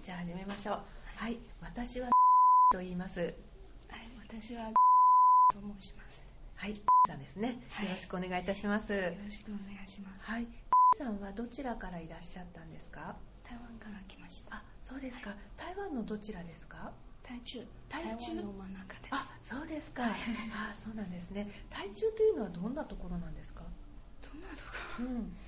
じゃあ始めましょう。はい、私はと言います。 はい、私はと申します。 はい、さんですね、 はい、 よろしくお願いいたします。よろしくお願いします。 はい、さんはどちらからいらっしゃったんですか？ 台湾から来ました。 あ、そうですか。 はい、 台湾のどちらですか？ 台中。 台中湾の真ん中です。 あ、そうですか。あ、そうなんですね。台中というのはどんなところなんですか？ どんなところ？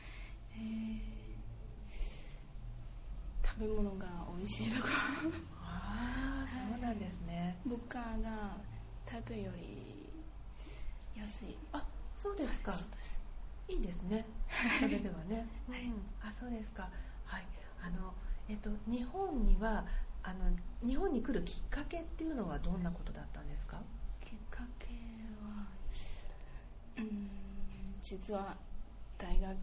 食べ物が美味しいところ。 ああ、そうなんですね。 物価が台北より安い。 あ、そうですか。 そうです。 いいですね。それではね。 はい、 あ、そうですか。はい。日本には日本に来るきっかけっていうのはどんなことだったんですか？ きっかけは、実は大学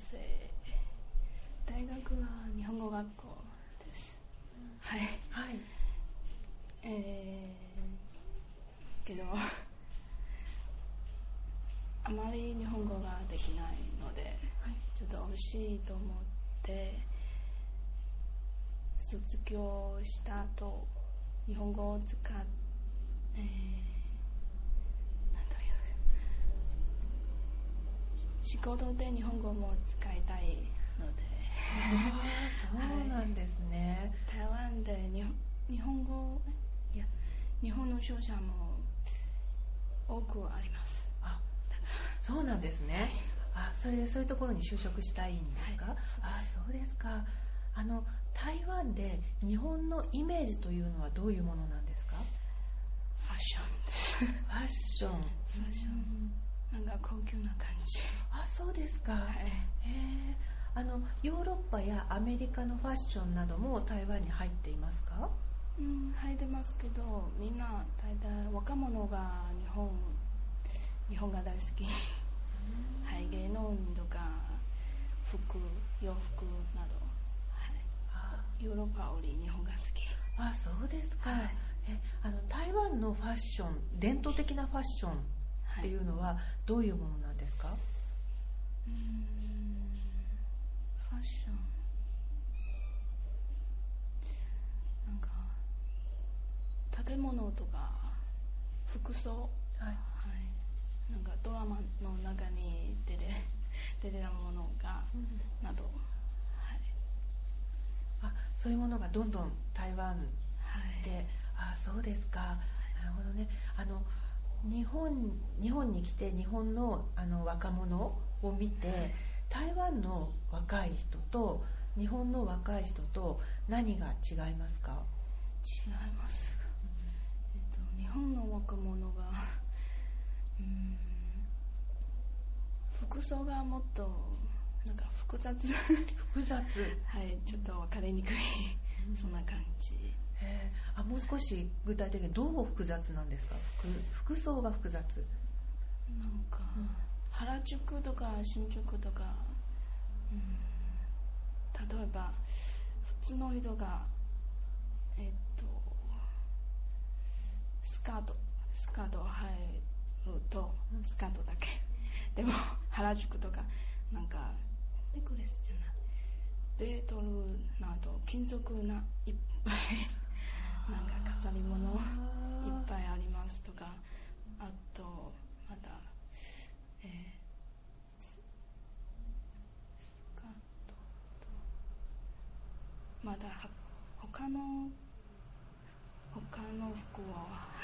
は日本語学校です。はい。 はい。 けどあまり日本語ができないので、 はい、 ちょっと惜しいと思って卒業した後日本語を使ってなんという仕事で日本語も使いたいので。 そうなんですね。 はい、台湾で日本の商社も多くあります。 あ、そうなんですね。はい、あ、そういうところに就職したいんですか？はい、そうですか。台湾で日本のイメージというのはどういうものなんですか？ ファッションです。 ファッション。 なんか高級な感じ。 あ、そうですか。 はい、 ヨーロッパやアメリカのファッションなども台湾に入っていますか？ 入ってますけど、みんな大体若者が日本が大好き。はい、芸能人とか洋服など、はい、ヨーロッパより日本が好き。 あ、そうですか。 はい、 台湾のファッション、伝統的なファッションっていうのはどういうものなんですか？ ファッションなんか建物とか服装、 はいはい、 なんかドラマの中に出てたものが、など、はい、 あ、そういうものがどんどん台湾で、はい、あ、そうですか。なるほどね。日本に来て日本の若者を見て、はい、台湾の若い人と日本の若い人と何が違いますか？ 違います。日本の若者が服装がもっとなんか複雑はい、ちょっと分かりにくいそんな感じ。 もう少し具体的にどう複雑なんですか？服装が複雑。 なんか、原宿とか新宿とか、例えば普通の人がスカートを履るとスカートだけ。でも原宿とかなんかネックレスじゃないベートルなど金属ないっぱいなんか飾り物いっぱいありますとか、あとまたスカートとまだ他の服を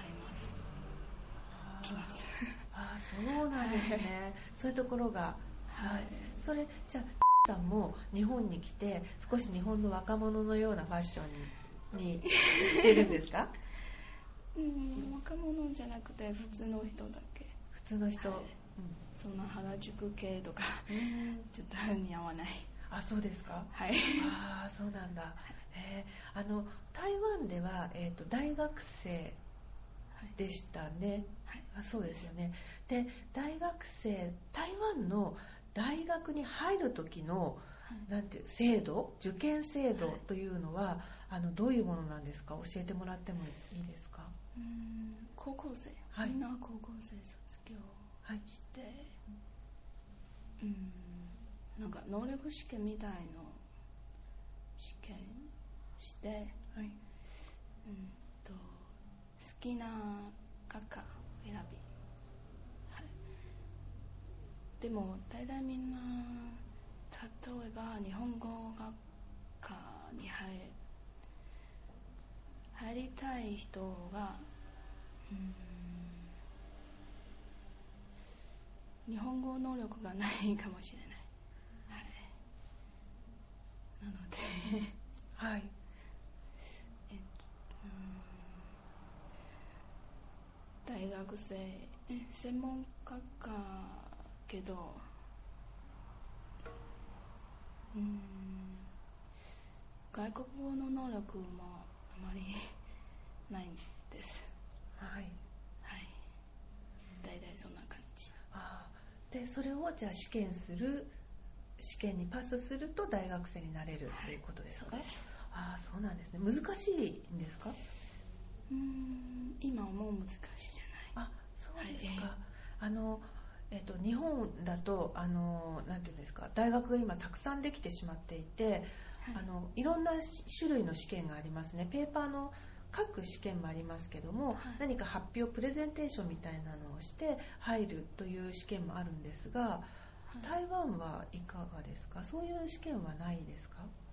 着ます。 あ、そうなんですね。そういうところが、はい。それじゃあさんも日本に来て少し日本の若者のようなファッションにしてるんですか？ 若者じゃなくて普通の人だけ。 普通の人。 そんな原宿系とかちょっと似合わない。 あ、そうですか。 はい。 あ、そうなんだ。台湾では大学生でしたね。はい、あ、そうですよね。で、台湾の大学に入る時の、なんていう受験制度というのは、どういうものなんですか？教えてもらってもいいですか？ 高校生、みんな高校生卒業して、なんか能力試験みたいの試験して、 はい、 好きな学科選び、はい、でも大体みんな例えば日本語学科に入りたい人が、日本語能力がないかもしれない、はい、なのではい、 大学生専門学科けど、外国語の能力もあまりないんです。 はい、 はい、大体そんな感じ。 でそれをじゃあ試験にパスすると大学生になれるということですか？ そうです。 そうなんですね。難しいんですか？ 今はもう難しいじゃない。 そうですか。日本だとなんていうんですか、大学が今たくさんできてしまっていて、いろんな種類の試験がありますね。ペーパーの書く試験もありますけども、何か発表プレゼンテーションみたいなのをして入るという試験もあるんですが、台湾はいかがですか？そういう試験はないですか？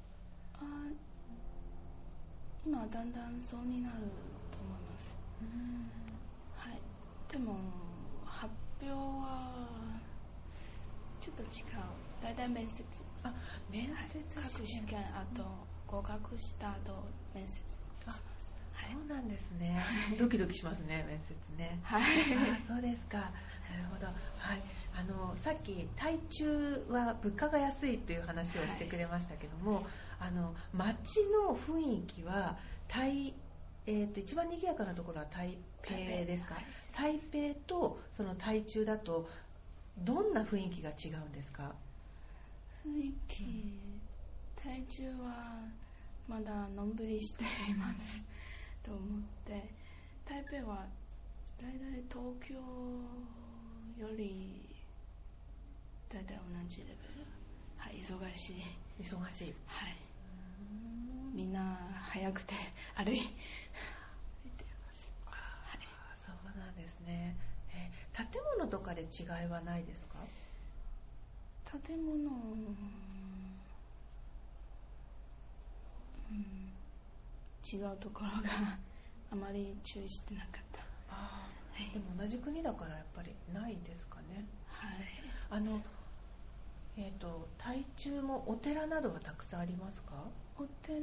今だんだんそうになると思います。はい、でも発表はちょっと違う。大体面接。 面接試験。 書く試験、あと合格した後面接。 そうなんですね。ドキドキしますね、面接ね。 はい。 そうですか。なるほど。はい。さっき台中は物価が安いという話をしてくれましたけども、街の雰囲気は一番賑やかなところは台北ですか？台北とその台中だとどんな雰囲気が違うんですか？ 雰囲気、台中はまだのんびりしていますと思って、台北はだいたい東京よりだいたい同じレベル。はい、忙しい。はい。みんな早くて歩いています。はい。 そうなんですね。建物とかで違いはないですか？ 建物、違うところがあまり注意してなかった。 でも同じ国だからやっぱりないですかね。 はい。 台中もお寺などはたくさんありますか？ お寺、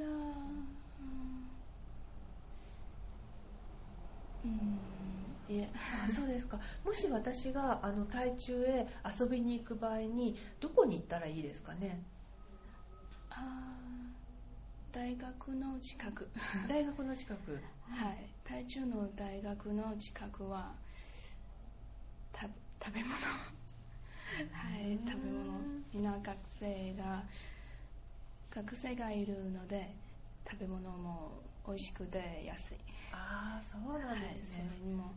いえ。 そうですか。もし私が台中へ遊びに行く場合にどこに行ったらいいですかね？ 大学の近く。 大学の近く。 はい。台中の大学の近くは食べ物。はい、食べ物。みんな学生がいるので食べ物も美味しくて安い。 そうなんですね。 それにも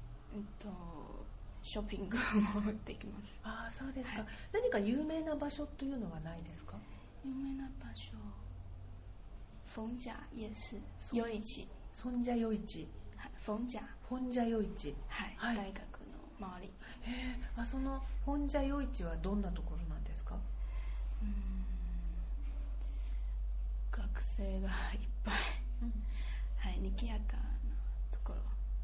ショッピングもできます。そうですか。何か有名な場所というのはないですか？ 有名な場所、逢甲夜市、夜市。 逢甲夜市。 逢甲夜市。 はい。大学の周り。 その逢甲夜市はどんなところなんですか？ 学生がいっぱい、はい、賑やかなところ。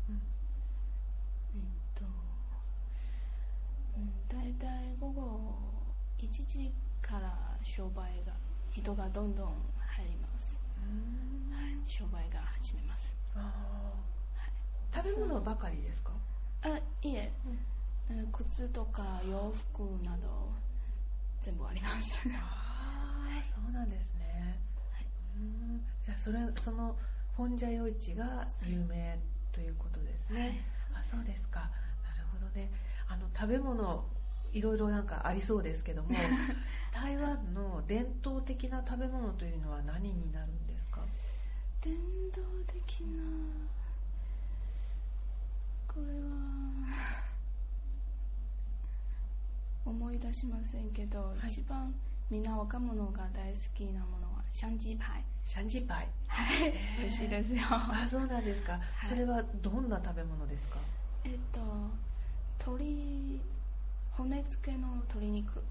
だいたい午後1時から人がどんどん入ります。はい、商売が始めます。 食べ物ばかりですか？ いえ、靴とか洋服など全部あります。 そうなんですね。じゃあその逢甲夜市が有名ということですね。そうですか。なるほどね。食べ物いろいろなんかありそうですけども台湾の伝統的な食べ物というのは何になるんですか？ 伝統的な、これは思い出しませんけど、一番みんな若者が大好きなものはシャンジーパイ。 シャンジーパイ。 はい、美味しいですよ。 あ、そうなんですか。それはどんな食べ物ですか？ 骨付けの鶏肉。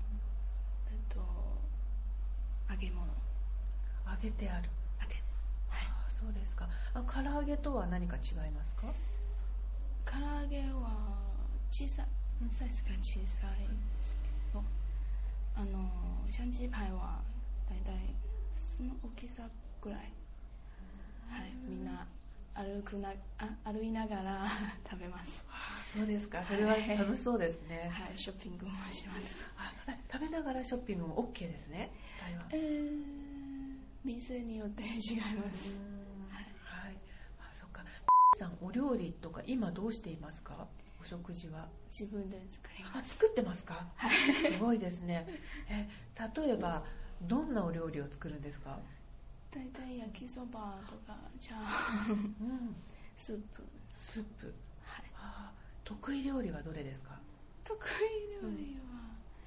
揚げ物。 揚げてある。 揚げて。 はい。あ、そうですか。唐揚げとは何か違いますか？ 唐揚げは小さい。サイズが小さいですけど、シャンジーパイはだいたいその大きさぐらい。はい、みんな歩いながら食べます。 あ、そうですか。それは楽しそうですね。 はい、ショッピングもします。 食べながらショッピングも OK ですね、台湾。 店によって違います。 はい。あ、そっか。さん、お料理とか今どうしていますか？お食事は自分で作ります。 作ってますか？すごいですね。例えばどんなお料理を作るんですか？ だいたい焼きそばとかチャーハン、スープ。はい。 得意料理はどれですか？ 得意料理は、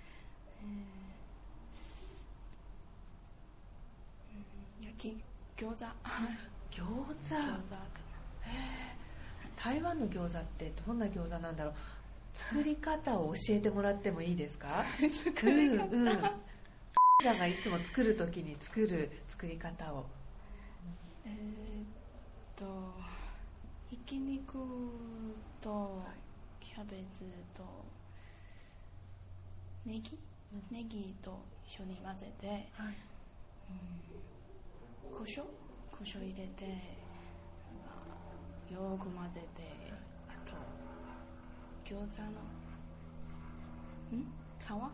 焼き餃子。 餃子かな。台湾の餃子ってどんな餃子なんだろう。作り方を教えてもらってもいいですか？ 作り方。 さんがいつも作るときに作り方を。 ひき肉とキャベツとネギと一緒に混ぜて、胡椒入れてよく混ぜて、あと餃子の皮の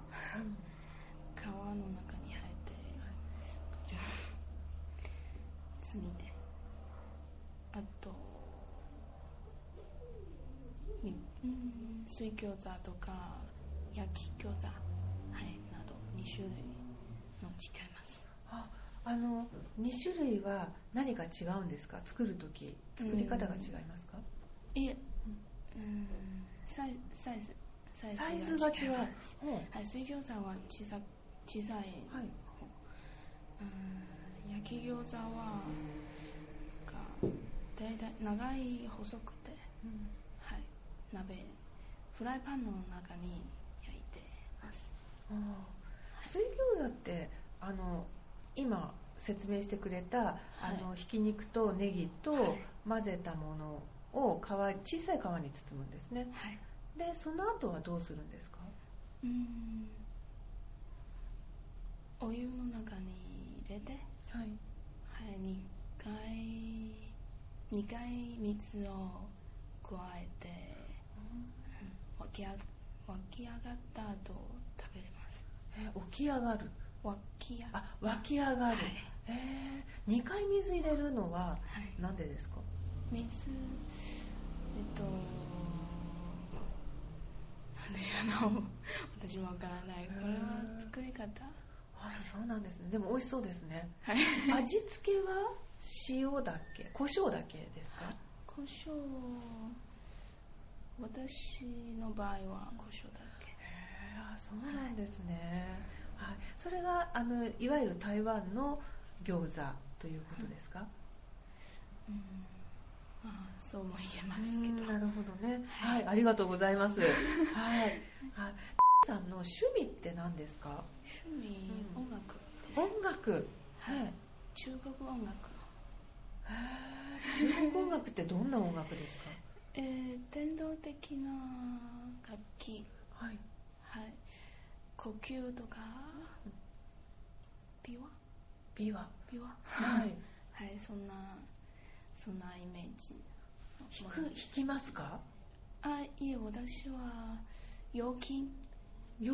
中に入って次で、あと水餃子とか焼き餃子、など2種類の違います。 2種類は何か違うんですか？作るとき作り方が違いますか？ いえ、サイズが違います。はい、水餃子は小さい、焼き餃子はだいたい長い細くて、フライパンの中に焼いてます。 水餃子って今説明してくれたひき肉とネギと混ぜたものを小さい皮に包むんですね。でその後はどうするんですか？ お湯の中に入れて、2回水を加えて、湧き上がった後食べます。 起き上がる。湧き上がる。2回水入れるのはなんでですか？ 水、なんで私もわからない。これは作り方。 そうなんですね。でも美味しそうですね。味付けは塩だけ、胡椒だけですか？ 胡椒、私の場合は胡椒だけ。 そうなんですね。それがいわゆる台湾の餃子ということですか？ そうも言えますけど。 なるほどね。ありがとうございます。さんの趣味って何ですか？ 趣味、音楽です。 音楽。 中国音楽。 中国音楽ってどんな音楽ですか？ 伝統的な楽器。呼吸とか琵琶。そんなイメージ。 弾きますか？ いえ、私は陽金。 写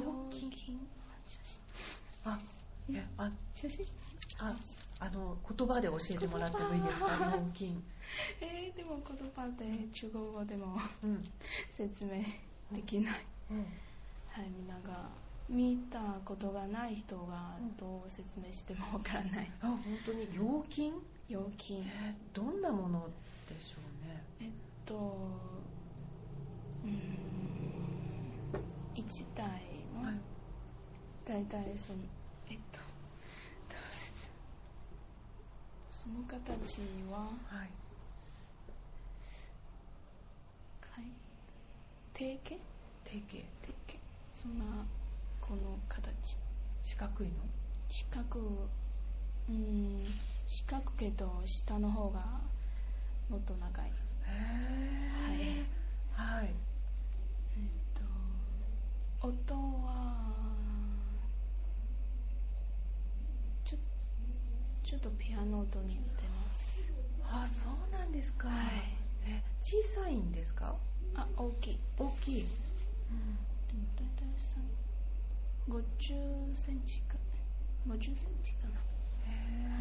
真。言葉で教えてもらってもいいですか？陽金。 でも言葉で中国語でも説明できない。みんなが見たことがない人がどう説明してもわからない。 本当に陽金？ 陽金。 どんなものでしょうね。 一台の、だいたいその形は、 はい、 定型、そんなこの形。 四角いの？ 四角けど下の方がもっと長い。 へえ。はい。はい。 音はちょっとピアノと似てます。 あ、そうなんですか。 はい。 小さいんですか？ 大きい。 大きい。 でも大体50センチかな。50センチかな。 はい。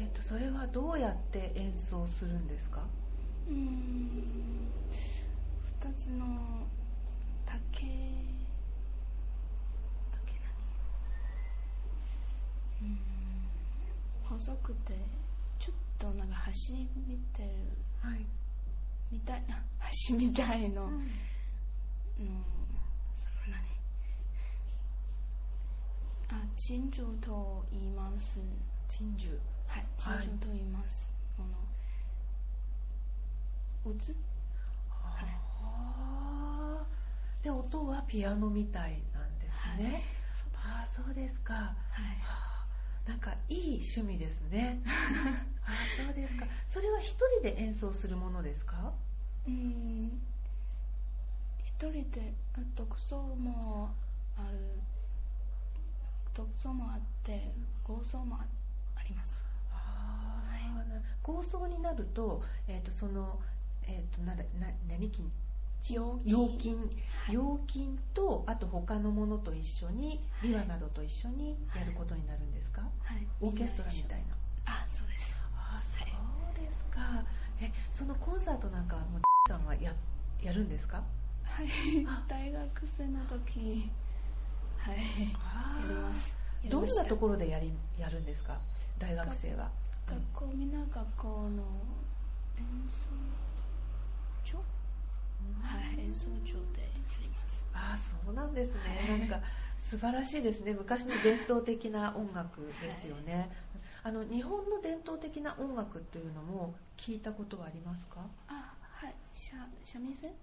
それはどうやって演奏するんですか？2 つの竹細くてちょっとなんか橋見てる、 はい、 みたいな橋みたいの、それ何？珍珠と言います。 珍珠。 はい、珍珠と言います。渦。はい。 で、音はピアノみたいなんですね。はい、そうですか。はい。なんかいい趣味ですね。そうですか。それは一人で演奏するものですか？ 一人で、独奏もあって合奏もあります。 合奏になると、陽金とあと他のものと一緒に、ビワなどと一緒にやることになるんですか？はい、オーケストラみたいな。 そうです。 そうですか。そのコンサートなんかもさんはやるんですか？ はい、大学生の時、はい、やります。 どんなところでやるんですか？大学生は。 みんな学校の演奏場、演奏場でやります。 そうなんですね。なんか素晴らしいですね。昔の伝統的な音楽ですよね。日本の伝統的な音楽というのも聞いたことはありますか？ はい、三味線。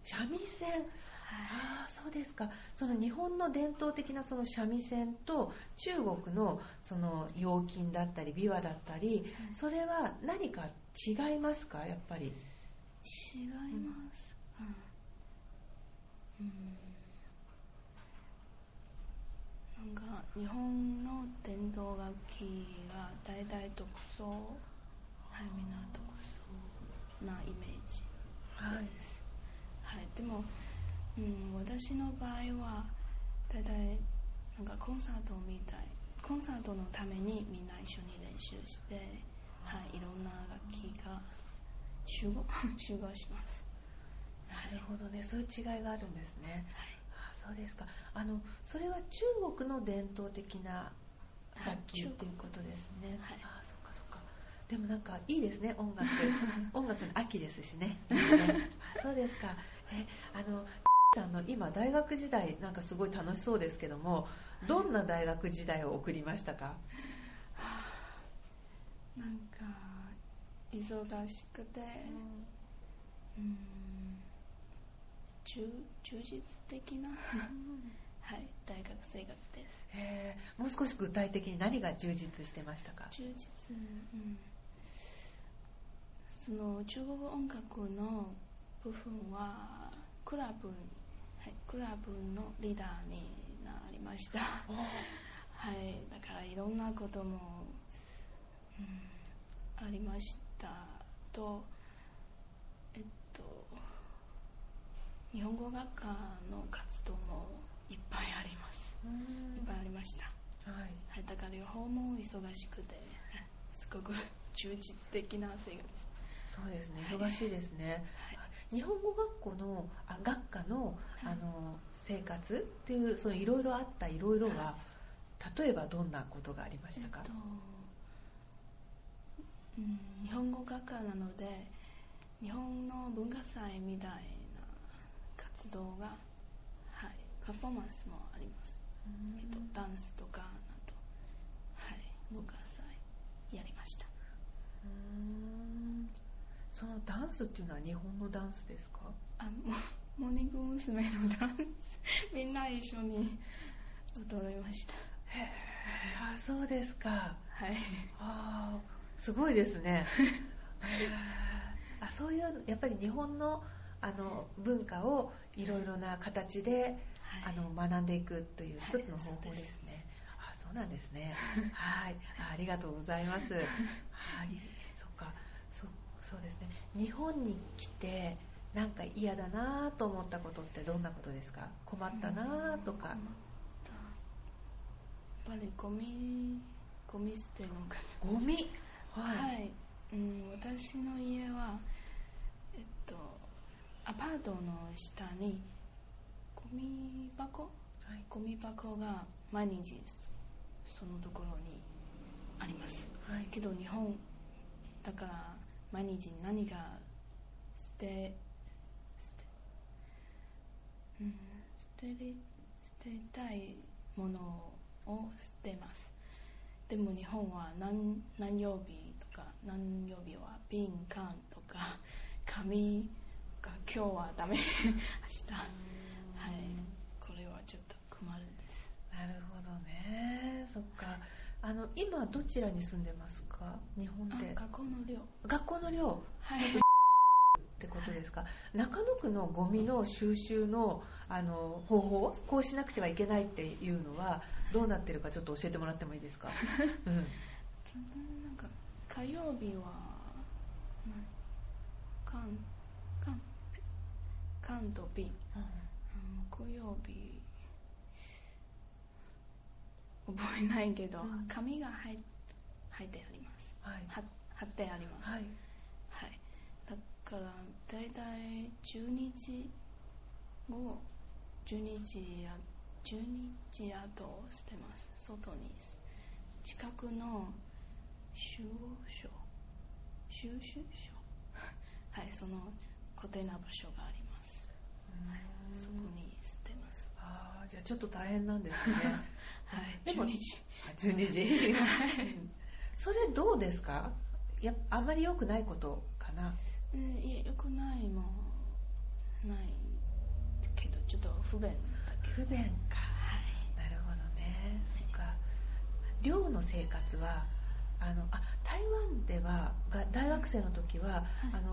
そうですか。その日本の伝統的なその三味線と中国のその陽金だったり琵琶だったり、それは何か違いますか？やっぱり。 違います。なんか日本の伝統楽器が大体独奏、みんな独奏なイメージです。でも、私の場合は大体なんかコンサートのためにみんな一緒に練習して、いろんな楽器が集合します。 なるほどね。そういう違いがあるんですね。そうですか。それは中国の伝統的な楽器ということですね。そっか。でもなんかいいですね。音楽の秋ですしね。そうですか。さんの今大学時代なんかすごい楽しそうですけども、どんな大学時代を送りましたか？ なんか忙しくて、充実的な大学生活です。 もう少し具体的に何が充実してましたか？ その中国音楽の部分はクラブのリーダーになりました。だからいろんなことも、ありましたと、日本語学科の活動もいっぱいあります。いっぱいありました。だから両方も忙しくて、すごく充実的な生活。 そうですね。忙しいですね。日本語学科の生活っていうそのいろいろあったいろいろは、例えばどんなことがありましたか？ 日本語学科なので日本の文化祭みたいな活動が、パフォーマンスもあります。ダンスとかなど、文化祭やりました。 そのダンスっていうのは日本のダンスですか？ モーニング娘。のダンスみんな一緒に踊りました。 へえ、そうですか。 はい。 すごいですね。そういうやっぱり日本の文化をいろいろな形で、学んでいくという一つの方法ですね。そうなんですね。はい、ありがとうございます。はい、そうですね。日本に来てなんか嫌だなと思ったことってどんなことですか？困ったなとか。 やっぱりゴミ捨てのゴミ。 はい。私の家はアパートの下にゴミ箱が毎日そのところにあります。けど日本だから毎日何か捨てたいものを捨てます。でも日本は何曜日とか何曜日は瓶缶とか紙が今日はダメ明日これはちょっと困るんです。 なるほどね。そっか。今どちらに住んでますか？日本で。 学校の寮。 はい。ってことですか？中野区のゴミの収集の方法、こうしなくてはいけないっていうのはどうなってるかちょっと教えてもらってもいいですか？ なんか火曜日は缶と瓶、木曜日覚えないけど、紙が入ってあります。貼ってあります。だからだいたい12時午後12時後捨てます。外に近くの収集所その固定な場所があります。そこに捨てます。 じゃあちょっと大変なんですね。 でも12 時それどうですか？あまり良くないことかな？ 良くないもないけどちょっと不便だけど。 不便か。なるほどね。そっか。寮の生活は台湾では大学生の時は、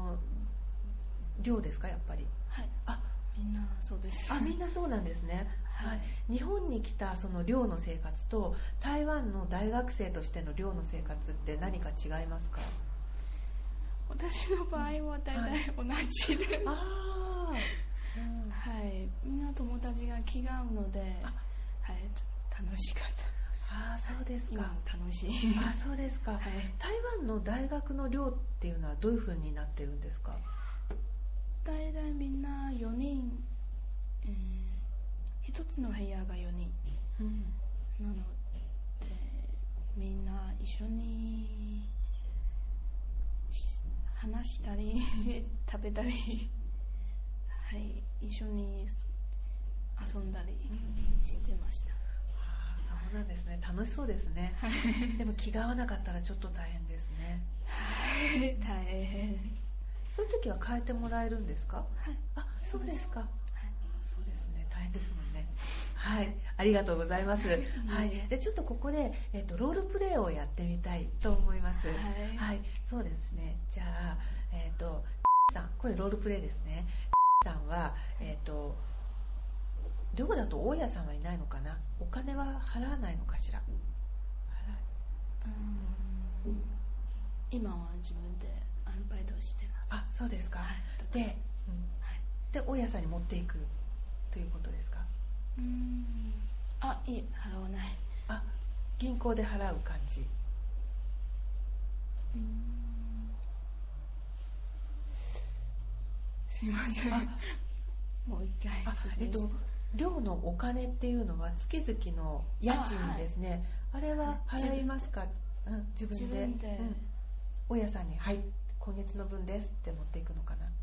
寮ですか？やっぱり。 みんなそうです。 みんなそうなんですね。日本に来たその寮の生活と台湾の大学生としての寮の生活って何か違いますか？ 私の場合は大体同じです。みんな友達が気が合うので、楽しかった。 そうですか。 今も楽しい。 そうですか。台湾の大学の寮っていうのはどういう風になってるんですか？ 大体みんな4人、一つの部屋が4人、なのでみんな一緒に話したり食べたり一緒に遊んだりしてました。 そうなんですね。楽しそうですね。でも気が合わなかったらちょっと大変ですね。 大変。 そういう時は変えてもらえるんですか？そうですか。そうですね。大変ですもんね。ありがとうございます。じゃあちょっとここで、ロールプレイをやってみたいと思います。そうですね。じゃあさん、これロールプレイですね。さんは寮だと大家さんはいないのかな？お金は払わないのかしら？ 今は自分でアルバイトしてます。 そうですか。で、大家さんに持っていくということですか？ いえ、払わない。 銀行で払う感じ？ すいません。もう一回。 寮のお金っていうのは月々の家賃ですね。あれは払いますか？自分で。大家さんに今月の分ですって持っていくのかな？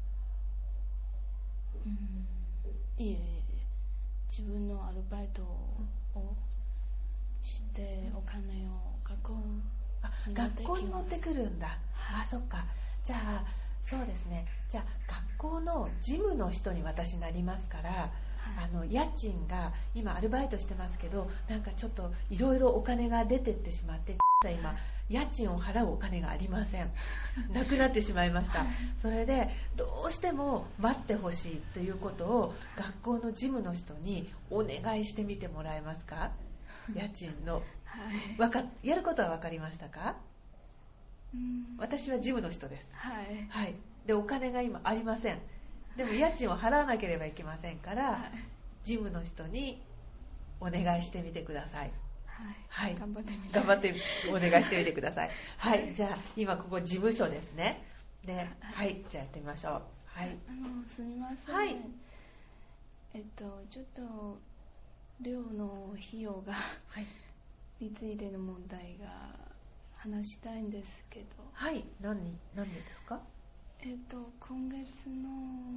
いえ、自分のアルバイトをしてお金を学校に持ってくるんだ。そっか。じゃあそうですね。じゃあ学校の事務の人に私なりますから、家賃が今アルバイトしてますけど、なんかちょっといろいろお金が出てってしまって、今家賃を払うお金がありません。なくなってしまいました。それでどうしても待ってほしいということを学校の事務の人にお願いしてみてもらえますか？家賃の、やることは分かりましたか？私は事務の人です。はい。でお金が今ありません。でも家賃を払わなければいけませんから、事務の人にお願いしてみてください。はい。頑張ってお願いしてみてください。はい。じゃあ今ここ事務所ですね。で、はい。じゃあやってみましょう。はい。 すみません。 はい。 ちょっと寮の費用が、についての問題が話したいんですけど。 はい。何でですか？ 今月の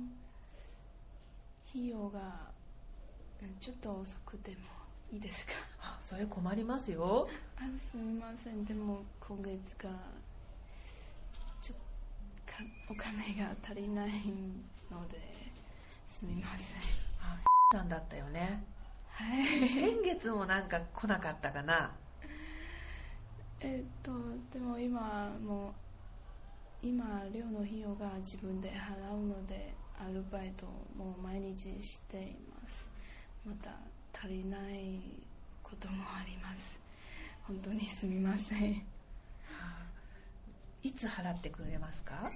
費用がちょっと遅くてもいいですか？ それ困りますよ。 すみません。でも今月がお金が足りないのですみません。 さんだったよね。 はい。 先月もなんか来なかったかな。 でも今寮の費用が自分で払うのでアルバイトも毎日しています。また足りないこともあります。本当にすみません。 いつ払ってくれますか？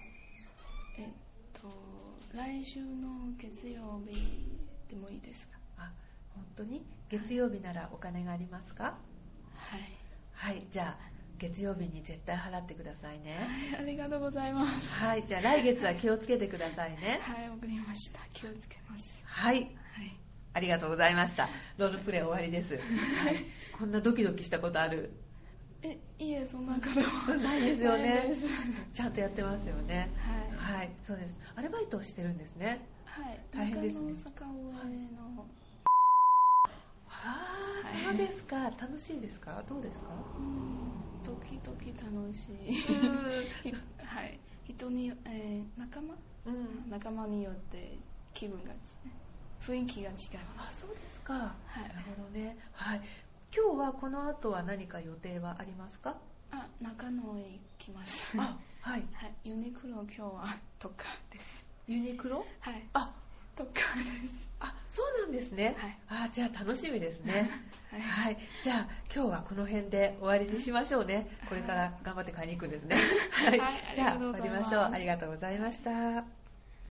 来週の月曜日でもいいですか？ 本当に月曜日ならお金がありますか？はい。じゃあ月曜日に絶対払ってくださいね。 ありがとうございます。 じゃあ来月は気をつけてくださいね。 わかりました。気をつけます。 ありがとうございました。ロールプレイ終わりです。こんなドキドキしたことある？ いえ、そんなことないですよね。ちゃんとやってますよね。そうです。アルバイトをしてるんですね。大変ですね。 中野坂上の。 そうですか。楽しいですか？どうですか？ 時々楽しい。人に、仲間によって気分が雰囲気が違います。 そうですか。なるほどね。今日はこの後は何か予定はありますか？ 中野へ行きます。ユニクロ今日は特価です。 ユニクロ？ 特価です。 そうなんですね。じゃあ楽しみですね。じゃあ今日はこの辺で終わりにしましょうね。これから頑張って買いに行くんですね。じゃあ終わりましょう。ありがとうございました。